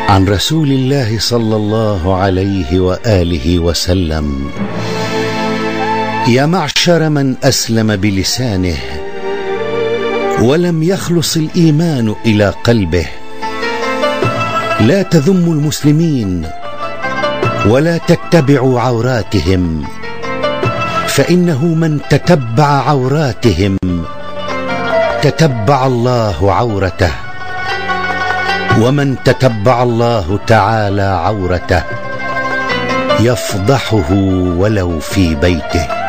عن رسول الله صلى الله عليه وآله وسلم: يا معشر من أسلم بلسانه ولم يخلص الإيمان إلى قلبه، لا تذموا المسلمين ولا تتبعوا عوراتهم، فإنه من تتبع عوراتهم تتبع الله عورته، ومن تتبع الله تعالى عورته يفضحه ولو في بيته.